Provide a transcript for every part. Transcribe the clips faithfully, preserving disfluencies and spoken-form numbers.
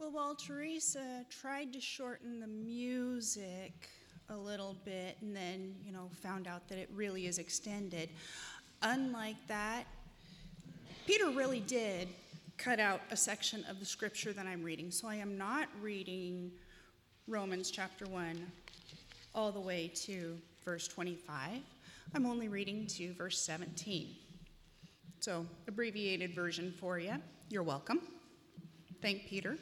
Well, while Teresa tried to shorten the music a little bit and then, you know, found out that it really is extended, unlike that, Peter really did cut out a section of the scripture that I'm reading. So I am not reading Romans chapter one all the way to verse twenty-five. I'm only reading to verse seventeen. So, abbreviated version for you. You're welcome. Thank Peter.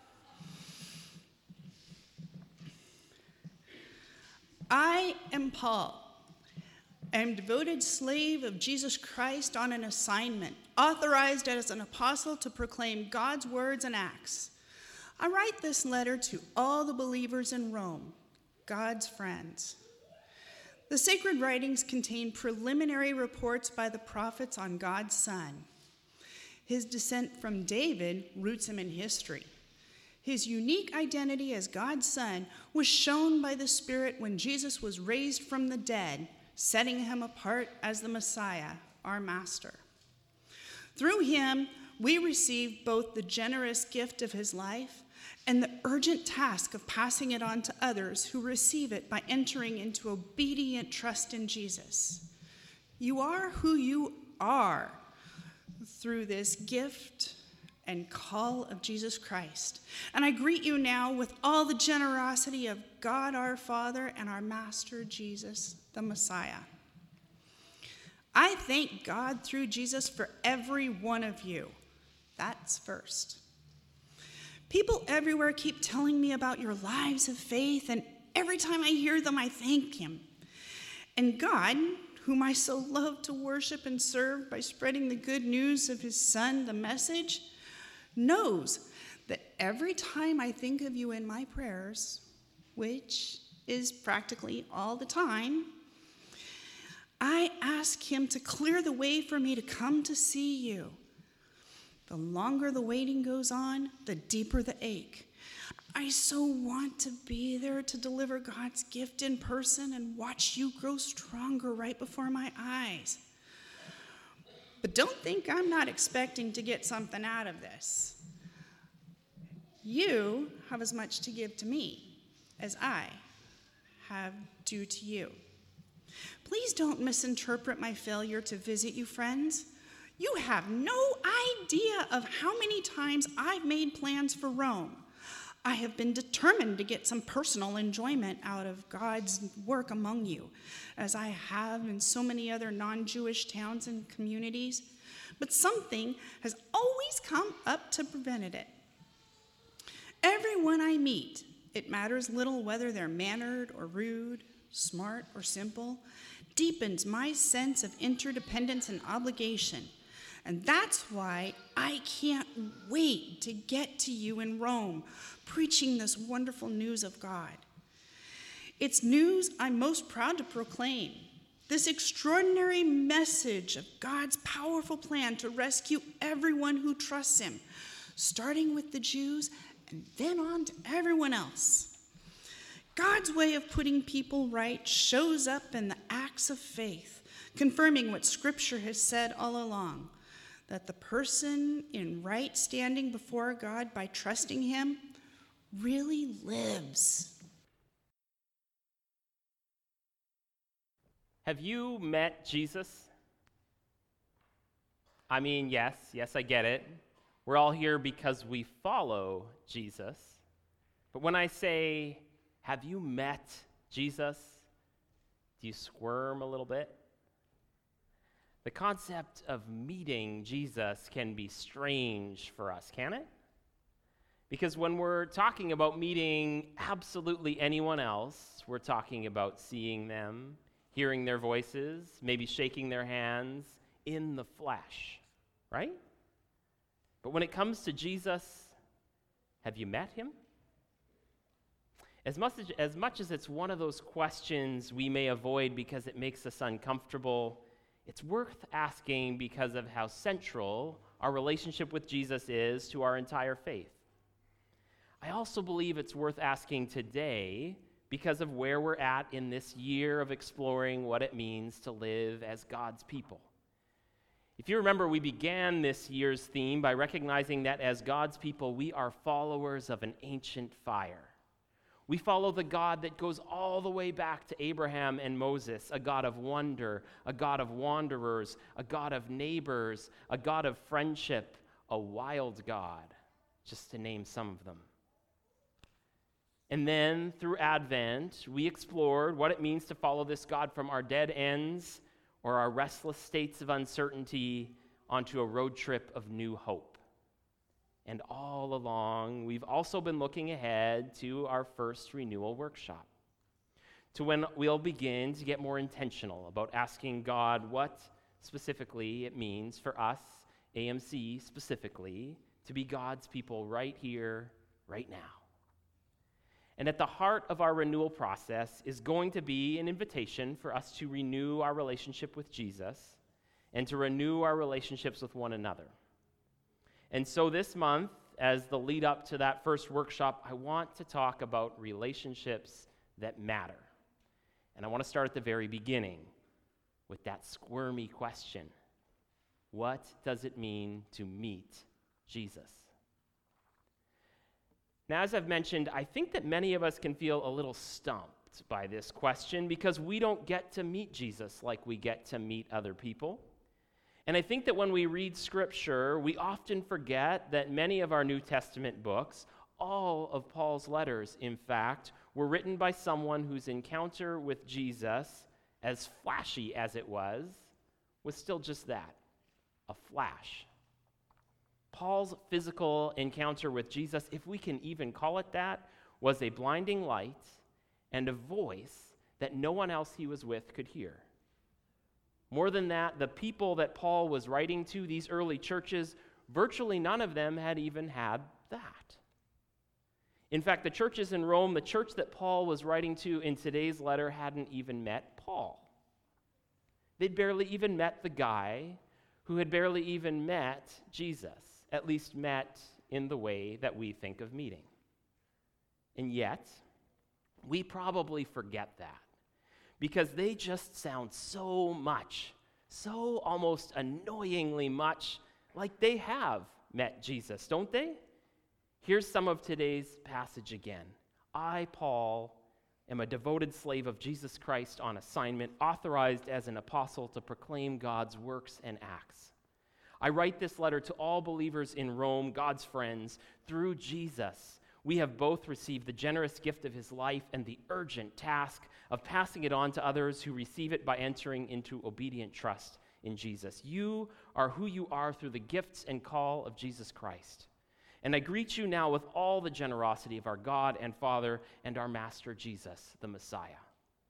I am Paul. I am devoted slave of Jesus Christ on an assignment, authorized as an apostle to proclaim God's words and acts. I write this letter to all the believers in Rome, God's friends. The sacred writings contain preliminary reports by the prophets on God's Son. His descent from David roots him in history. His unique identity as God's Son was shown by the Spirit when Jesus was raised from the dead, setting him apart as the Messiah, our Master. Through him, we receive both the generous gift of his life and the urgent task of passing it on to others who receive it by entering into obedient trust in Jesus. You are who you are through this gift and call of Jesus Christ. And I greet you now with all the generosity of God our Father and our Master Jesus, the Messiah. I thank God through Jesus for every one of you. That's first. People everywhere keep telling me about your lives of faith, and every time I hear them, I thank him. And God, whom I so love to worship and serve by spreading the good news of his Son, the message, knows that every time I think of you in my prayers, which is practically all the time, I ask him to clear the way for me to come to see you. The longer the waiting goes on, the deeper the ache. I so want to be there to deliver God's gift in person and watch you grow stronger right before my eyes. But don't think I'm not expecting to get something out of this. You have as much to give to me as I have due to you. Please don't misinterpret my failure to visit you, friends. You have no idea of how many times I've made plans for Rome. I have been determined to get some personal enjoyment out of God's work among you, as I have in so many other non-Jewish towns and communities. But something has always come up to prevent it. Everyone I meet, it matters little whether they're mannered or rude, smart or simple, deepens my sense of interdependence and obligation. And that's why I can't wait to get to you in Rome, preaching this wonderful news of God. It's news I'm most proud to proclaim. This extraordinary message of God's powerful plan to rescue everyone who trusts him, starting with the Jews and then on to everyone else. God's way of putting people right shows up in the acts of faith, confirming what Scripture has said all along, that the person in right standing before God by trusting him really lives. Have you met Jesus? I mean, yes, yes, I get it. We're all here because we follow Jesus. But when I say, have you met Jesus? Do you squirm a little bit? The concept of meeting Jesus can be strange for us, can it? Because when we're talking about meeting absolutely anyone else, we're talking about seeing them, hearing their voices, maybe shaking their hands in the flesh, right? But when it comes to Jesus, have you met him? As much as, as much as it's one of those questions we may avoid because it makes us uncomfortable, it's worth asking because of how central our relationship with Jesus is to our entire faith. I also believe it's worth asking today because of where we're at in this year of exploring what it means to live as God's people. If you remember, we began this year's theme by recognizing that as God's people, we are followers of an ancient fire. We follow the God that goes all the way back to Abraham and Moses, a God of wonder, a God of wanderers, a God of neighbors, a God of friendship, a wild God, just to name some of them. And then, through Advent, we explored what it means to follow this God from our dead ends or our restless states of uncertainty onto a road trip of new hope. And all along, we've also been looking ahead to our first renewal workshop, to when we'll begin to get more intentional about asking God what specifically it means for us, A M C specifically, to be God's people right here, right now. And at the heart of our renewal process is going to be an invitation for us to renew our relationship with Jesus and to renew our relationships with one another. And so this month, as the lead up to that first workshop, I want to talk about relationships that matter. And I want to start at the very beginning with that squirmy question. What does it mean to meet Jesus? Now, as I've mentioned, I think that many of us can feel a little stumped by this question because we don't get to meet Jesus like we get to meet other people. And I think that when we read Scripture, we often forget that many of our New Testament books, all of Paul's letters, in fact, were written by someone whose encounter with Jesus, as flashy as it was, was still just that, a flash. Paul's physical encounter with Jesus, if we can even call it that, was a blinding light and a voice that no one else he was with could hear. More than that, the people that Paul was writing to, these early churches, virtually none of them had even had that. In fact, the churches in Rome, the church that Paul was writing to in today's letter, hadn't even met Paul. They'd barely even met the guy who had barely even met Jesus, at least met in the way that we think of meeting. And yet, we probably forget that because they just sound so much, so almost annoyingly much like they have met Jesus, don't they? Here's some of today's passage again. I, Paul, am a devoted slave of Jesus Christ on assignment, authorized as an apostle to proclaim God's works and acts. I write this letter to all believers in Rome, God's friends. Through Jesus, we have both received the generous gift of his life and the urgent task of passing it on to others who receive it by entering into obedient trust in Jesus. You are who you are through the gifts and call of Jesus Christ. And I greet you now with all the generosity of our God and Father and our Master Jesus, the Messiah.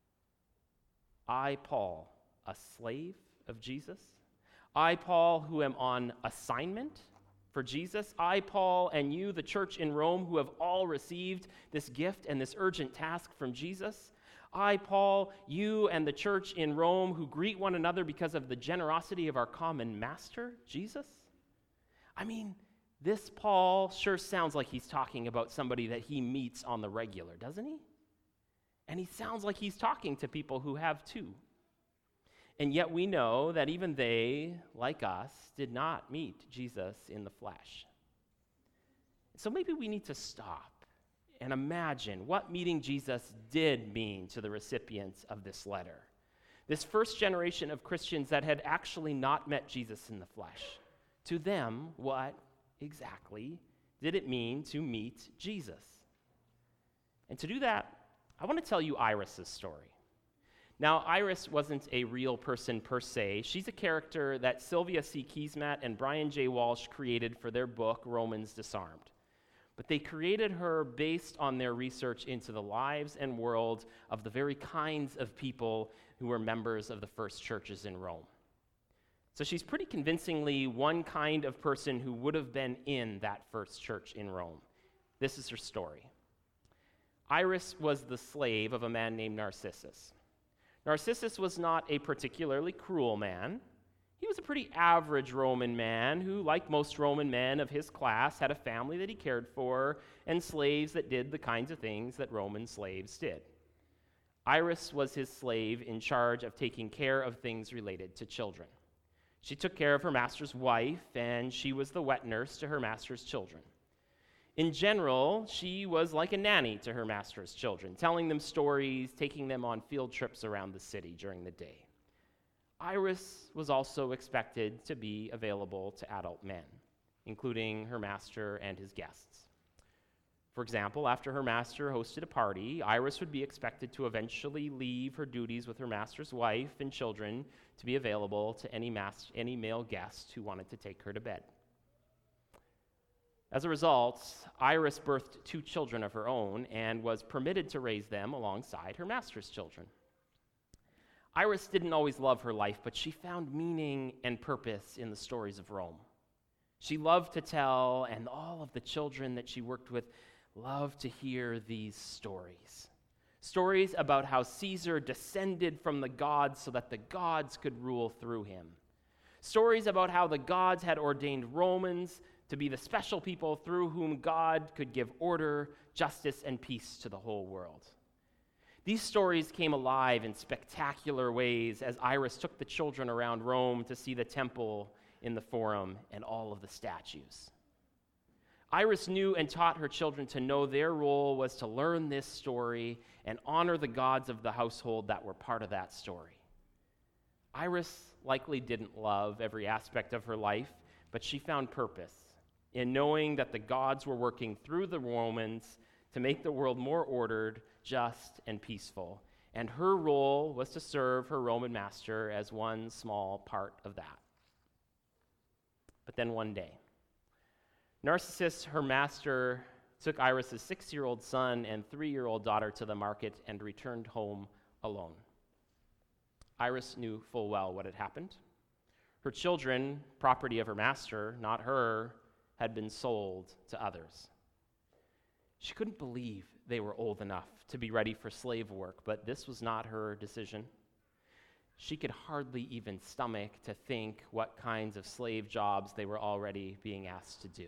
I, Paul, a slave of Jesus. I, Paul, who am on assignment for Jesus. I, Paul, and you, the church in Rome, who have all received this gift and this urgent task from Jesus. I, Paul, you and the church in Rome who greet one another because of the generosity of our common master, Jesus. I mean, this Paul sure sounds like he's talking about somebody that he meets on the regular, doesn't he? And he sounds like he's talking to people who have too. And yet we know that even they, like us, did not meet Jesus in the flesh. So maybe we need to stop and imagine what meeting Jesus did mean to the recipients of this letter. This first generation of Christians that had actually not met Jesus in the flesh. To them, what exactly did it mean to meet Jesus? And to do that, I want to tell you Iris's story. Now, Iris wasn't a real person per se. She's a character that Sylvia C. Keesmaat and Brian J. Walsh created for their book, Romans Disarmed. But they created her based on their research into the lives and world of the very kinds of people who were members of the first churches in Rome. So she's pretty convincingly one kind of person who would have been in that first church in Rome. This is her story. Iris was the slave of a man named Narcissus. Narcissus was not a particularly cruel man. He was a pretty average Roman man who, like most Roman men of his class, had a family that he cared for and slaves that did the kinds of things that Roman slaves did. Iris was his slave in charge of taking care of things related to children. She took care of her master's wife, and she was the wet nurse to her master's children. In general, she was like a nanny to her master's children, telling them stories, taking them on field trips around the city during the day. Iris was also expected to be available to adult men, including her master and his guests. For example, after her master hosted a party, Iris would be expected to eventually leave her duties with her master's wife and children to be available to any, mas- any male guest who wanted to take her to bed. As a result, Iris birthed two children of her own and was permitted to raise them alongside her master's children. Iris didn't always love her life, but she found meaning and purpose in the stories of Rome. She loved to tell, and all of the children that she worked with loved to hear these stories. Stories about how Caesar descended from the gods so that the gods could rule through him. Stories about how the gods had ordained Romans to be the special people through whom God could give order, justice, and peace to the whole world. These stories came alive in spectacular ways as Iris took the children around Rome to see the temple in the Forum and all of the statues. Iris knew and taught her children to know their role was to learn this story and honor the gods of the household that were part of that story. Iris likely didn't love every aspect of her life, but she found purpose in knowing that the gods were working through the Romans to make the world more ordered, just, and peaceful. And her role was to serve her Roman master as one small part of that. But then one day, Narcissus, her master, took Iris' six-year-old son and three-year-old daughter to the market and returned home alone. Iris knew full well what had happened. Her children, property of her master, not her, had been sold to others. She couldn't believe they were old enough to be ready for slave work, but this was not her decision. She could hardly even stomach to think what kinds of slave jobs they were already being asked to do.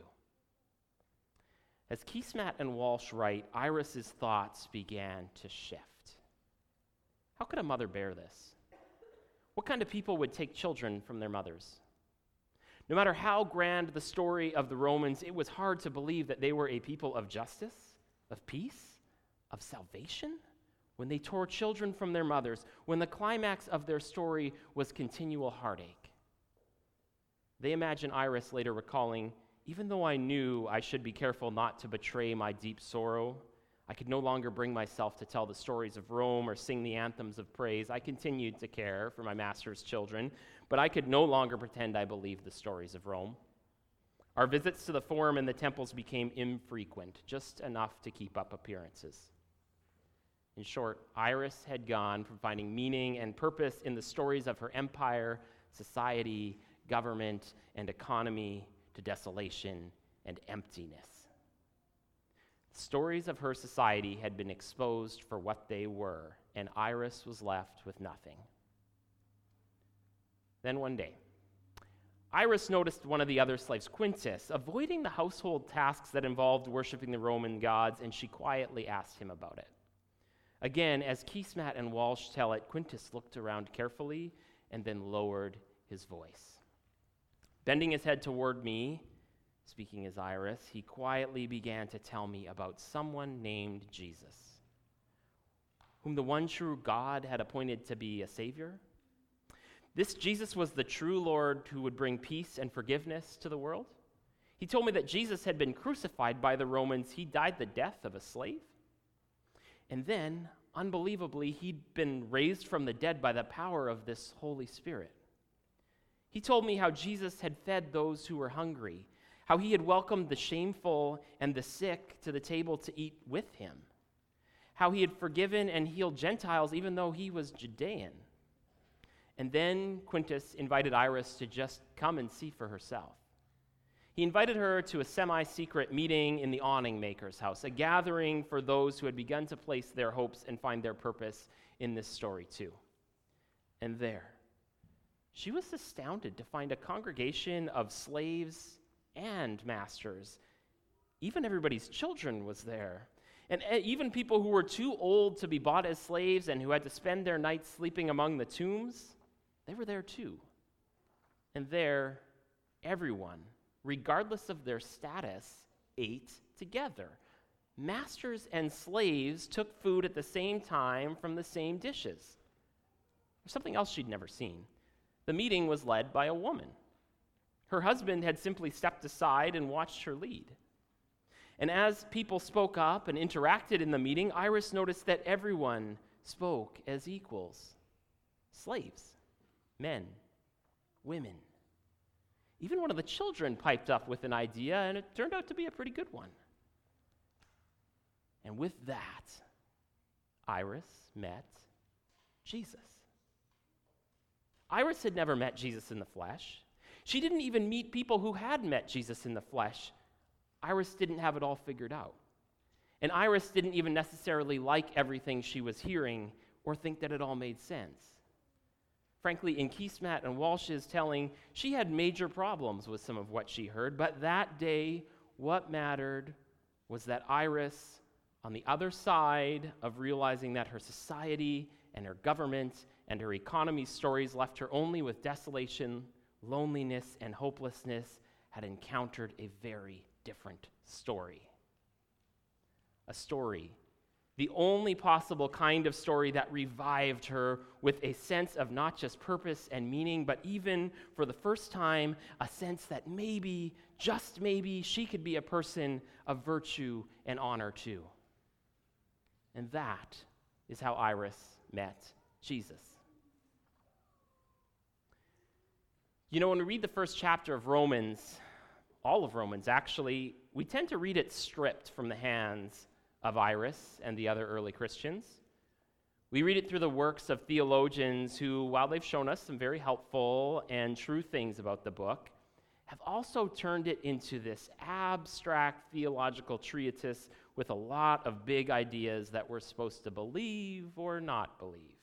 As Keesmaat and Walsh write, Iris's thoughts began to shift. How could a mother bear this? What kind of people would take children from their mothers? No matter how grand the story of the Romans, it was hard to believe that they were a people of justice, of peace, of salvation, when they tore children from their mothers, when the climax of their story was continual heartache. They imagine Iris later recalling, "Even though I knew I should be careful not to betray my deep sorrow, I could no longer bring myself to tell the stories of Rome or sing the anthems of praise. I continued to care for my master's children, but I could no longer pretend I believed the stories of Rome. Our visits to the Forum and the temples became infrequent, just enough to keep up appearances." In short, Iris had gone from finding meaning and purpose in the stories of her empire, society, government, and economy to desolation and emptiness. The stories of her society had been exposed for what they were, and Iris was left with nothing. Then one day, Iris noticed one of the other slaves, Quintus, avoiding the household tasks that involved worshiping the Roman gods, and she quietly asked him about it. Again, as Keesmaat and Walsh tell it, Quintus looked around carefully and then lowered his voice. Bending his head toward me, speaking as Iris, he quietly began to tell me about someone named Jesus, whom the one true God had appointed to be a savior. This Jesus was the true Lord who would bring peace and forgiveness to the world. He told me that Jesus had been crucified by the Romans. He died the death of a slave. And then, unbelievably, he'd been raised from the dead by the power of this Holy Spirit. He told me how Jesus had fed those who were hungry, how he had welcomed the shameful and the sick to the table to eat with him, how he had forgiven and healed Gentiles even though he was Judean. And then Quintus invited Iris to just come and see for herself. He invited her to a semi-secret meeting in the awning maker's house, a gathering for those who had begun to place their hopes and find their purpose in this story too. And there, she was astounded to find a congregation of slaves and masters. Even everybody's children was there. And even people who were too old to be bought as slaves and who had to spend their nights sleeping among the tombs, they were there too. And there, everyone, regardless of their status, ate together. Masters and slaves took food at the same time from the same dishes. There's something else she'd never seen. The meeting was led by a woman. Her husband had simply stepped aside and watched her lead. And as people spoke up and interacted in the meeting, Iris noticed that everyone spoke as equals. Slaves, men, women. Even one of the children piped up with an idea, and it turned out to be a pretty good one. And with that, Iris met Jesus. Iris had never met Jesus in the flesh. She didn't even meet people who had met Jesus in the flesh. Iris didn't have it all figured out. And Iris didn't even necessarily like everything she was hearing or think that it all made sense. Frankly, in Keesmaat and Walsh's telling, she had major problems with some of what she heard, but that day, what mattered was that Iris, on the other side of realizing that her society and her government and her economy's stories left her only with desolation, loneliness, and hopelessness, had encountered a very different story. A story, the only possible kind of story that revived her with a sense of not just purpose and meaning, but even for the first time, a sense that maybe, just maybe, she could be a person of virtue and honor too. And that is how Iris met Jesus. You know, when we read the first chapter of Romans, all of Romans actually, we tend to read it stripped from the hands of Iris and the other early Christians. We read it through the works of theologians who, while they've shown us some very helpful and true things about the book, have also turned it into this abstract theological treatise with a lot of big ideas that we're supposed to believe or not believe.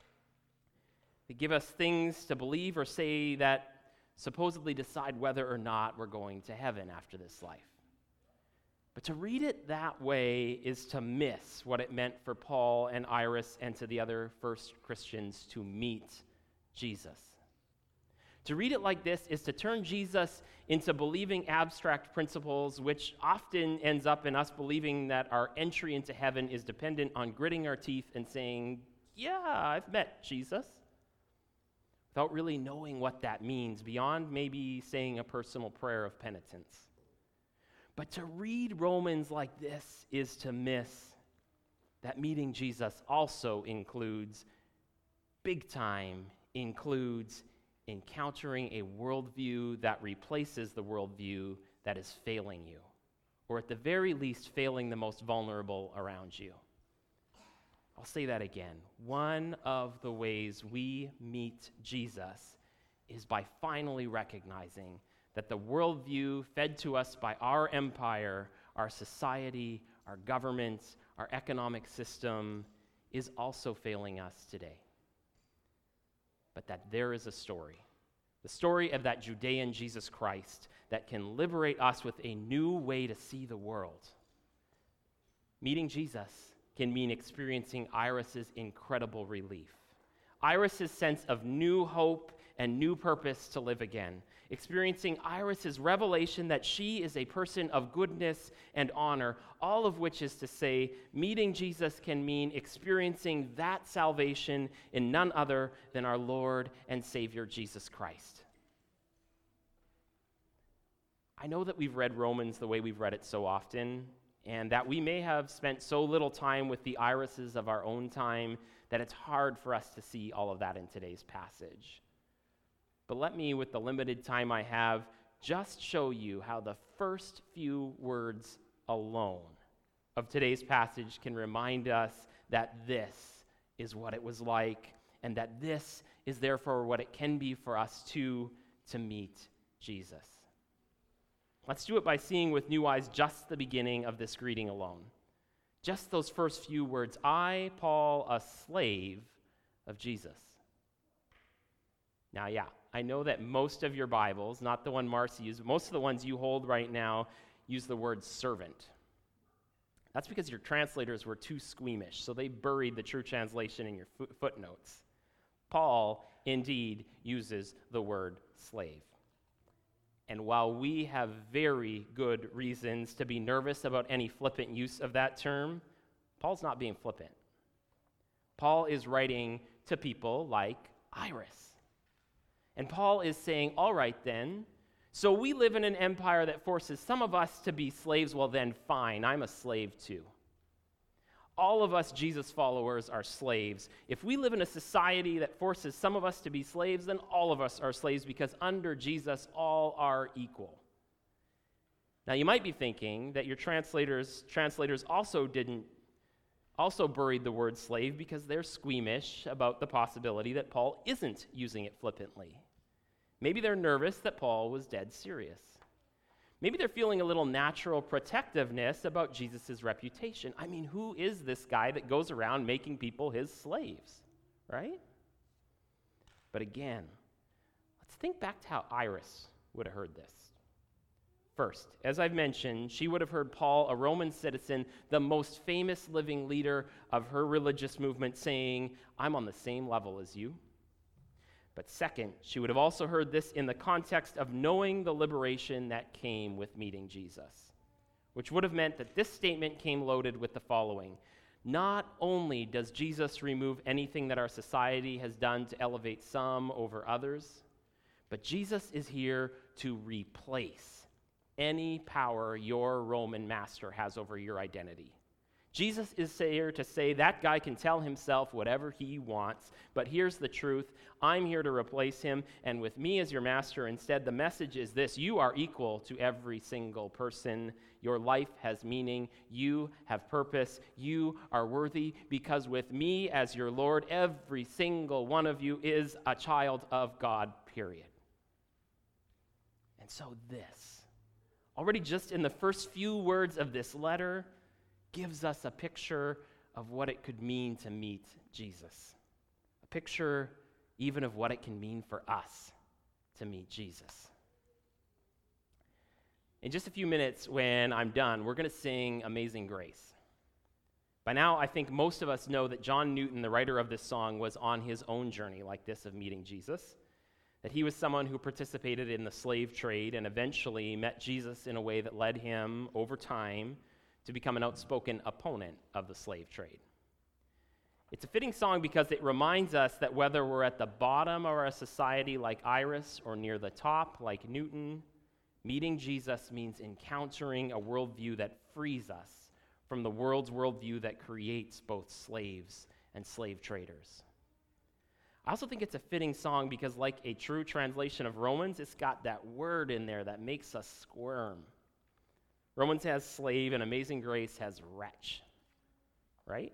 They give us things to believe or say that supposedly decide whether or not we're going to heaven after this life. But to read it that way is to miss what it meant for Paul and Iris and to the other first Christians to meet Jesus. To read it like this is to turn Jesus into believing abstract principles, which often ends up in us believing that our entry into heaven is dependent on gritting our teeth and saying, yeah, I've met Jesus, without really knowing what that means, beyond maybe saying a personal prayer of penitence. But to read Romans like this is to miss that meeting Jesus also includes, big time, includes encountering a worldview that replaces the worldview that is failing you, or at the very least, failing the most vulnerable around you. I'll say that again. One of the ways we meet Jesus is by finally recognizing that the worldview fed to us by our empire, our society, our government, our economic system is also failing us today. But that there is a story, the story of that Judean Jesus Christ that can liberate us with a new way to see the world. Meeting Jesus can mean experiencing Iris's incredible relief, Iris's sense of new hope and new purpose to live again, experiencing Iris's revelation that she is a person of goodness and honor, all of which is to say, meeting Jesus can mean experiencing that salvation in none other than our Lord and Savior, Jesus Christ. I know that we've read Romans the way we've read it so often, and that we may have spent so little time with the Irises of our own time that it's hard for us to see all of that in today's passage. But let me, with the limited time I have, just show you how the first few words alone of today's passage can remind us that this is what it was like, and that this is therefore what it can be for us too to meet Jesus. Let's do it by seeing with new eyes just the beginning of this greeting alone. Just those first few words, I, Paul, a slave of Jesus. Now, yeah, I know that most of your Bibles, not the one Marcy used, but most of the ones you hold right now use the word servant. That's because your translators were too squeamish, so they buried the true translation in your fo- footnotes. Paul indeed uses the word slave. And while we have very good reasons to be nervous about any flippant use of that term, Paul's not being flippant. Paul is writing to people like Iris. And Paul is saying, all right then, so we live in an empire that forces some of us to be slaves, well then fine, I'm a slave too. All of us Jesus followers are slaves. If we live in a society that forces some of us to be slaves, then all of us are slaves because under Jesus, all are equal. Now, you might be thinking that your translators translators also didn't also buried the word slave because they're squeamish about the possibility that Paul isn't using it flippantly. Maybe they're nervous that Paul was dead serious. Maybe they're feeling a little natural protectiveness about Jesus' reputation. I mean, who is this guy that goes around making people his slaves, right? But again, let's think back to how Iris would have heard this. First, as I've mentioned, she would have heard Paul, a Roman citizen, the most famous living leader of her religious movement, saying, I'm on the same level as you. But second, she would have also heard this in the context of knowing the liberation that came with meeting Jesus, which would have meant that this statement came loaded with the following. Not only does Jesus remove anything that our society has done to elevate some over others, but Jesus is here to replace any power your Roman master has over your identity. Jesus is here to say that guy can tell himself whatever he wants, but here's the truth. I'm here to replace him, and with me as your master, instead, the message is this. You are equal to every single person. Your life has meaning. You have purpose. You are worthy, because with me as your Lord, every single one of you is a child of God, period. And so this, already just in the first few words of this letter, gives us a picture of what it could mean to meet Jesus. A picture even of what it can mean for us to meet Jesus. In just a few minutes, when I'm done, we're going to sing Amazing Grace. By now, I think most of us know that John Newton, the writer of this song, was on his own journey like this of meeting Jesus, that he was someone who participated in the slave trade and eventually met Jesus in a way that led him, over time, to become an outspoken opponent of the slave trade. It's a fitting song because it reminds us that whether we're at the bottom of our society like Iris or near the top like Newton, meeting Jesus means encountering a worldview that frees us from the world's worldview that creates both slaves and slave traders. I also think it's a fitting song because, like a true translation of Romans, it's got that word in there that makes us squirm. Romans has slave, and Amazing Grace has wretch, right?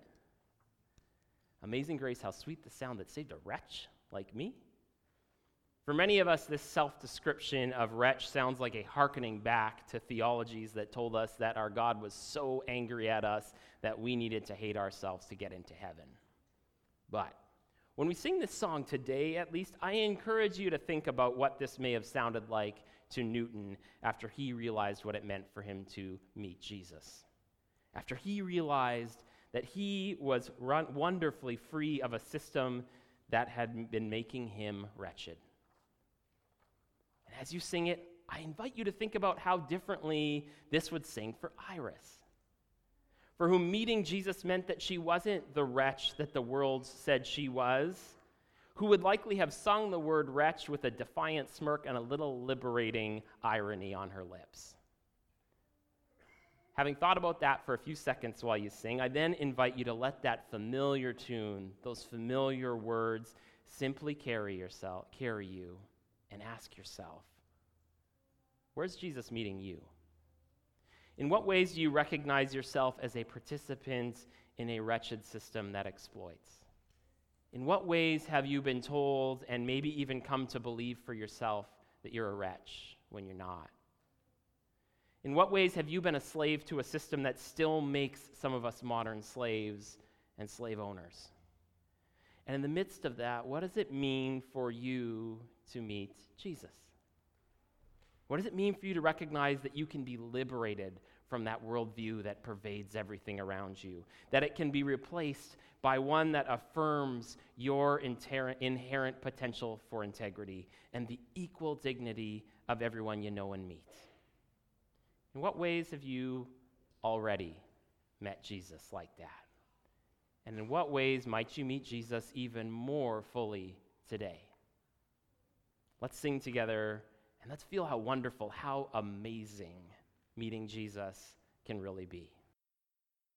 Amazing Grace, how sweet the sound that saved a wretch like me. For many of us, this self-description of wretch sounds like a hearkening back to theologies that told us that our God was so angry at us that we needed to hate ourselves to get into heaven. But when we sing this song today, at least, I encourage you to think about what this may have sounded like to Newton after he realized what it meant for him to meet Jesus. After he realized that he was run- wonderfully free of a system that had been making him wretched. And as you sing it, I invite you to think about how differently this would sing for Iris, for whom meeting Jesus meant that she wasn't the wretch that the world said she was, who would likely have sung the word wretch with a defiant smirk and a little liberating irony on her lips. Having thought about that for a few seconds while you sing, I then invite you to let that familiar tune, those familiar words, simply carry yourself, carry you, and ask yourself, where's Jesus meeting you? In what ways do you recognize yourself as a participant in a wretched system that exploits? In what ways have you been told and maybe even come to believe for yourself that you're a wretch when you're not? In what ways have you been a slave to a system that still makes some of us modern slaves and slave owners? And in the midst of that, what does it mean for you to meet Jesus? What does it mean for you to recognize that you can be liberated from that worldview that pervades everything around you, that it can be replaced by one that affirms your inter- inherent potential for integrity and the equal dignity of everyone you know and meet. In what ways have you already met Jesus like that? And in what ways might you meet Jesus even more fully today? Let's sing together, and let's feel how wonderful, how amazing meeting Jesus can really be.